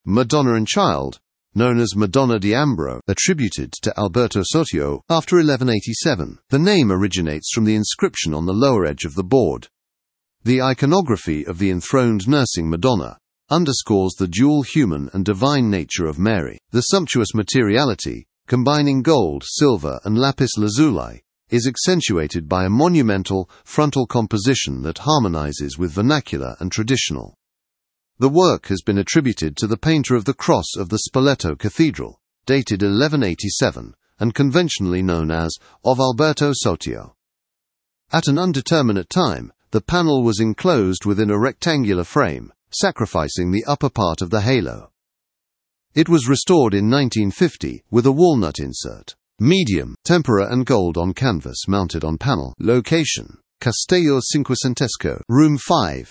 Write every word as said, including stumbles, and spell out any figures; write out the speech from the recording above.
Madonna and Child, known as Madonna di Ambro, attributed to Alberto Sotio after eleven eighty-seven. The name originates from the inscription on the lower edge of the board. The iconography of the enthroned nursing Madonna underscores the dual human and divine nature of Mary. The sumptuous materiality, combining gold, silver, and lapis lazuli, is accentuated by a monumental frontal composition that harmonizes with vernacular and traditional. The work has been attributed to the painter of the cross of the Spoleto Cathedral, dated eleven eighty-seven, and conventionally known as of Alberto Sotio. At an undeterminate time, the panel was enclosed within a rectangular frame, sacrificing the upper part of the halo. It was restored in nineteen fifty with a walnut insert. Medium, tempera and gold on canvas mounted on panel. Location: Castello Cinquecentesco, Room five.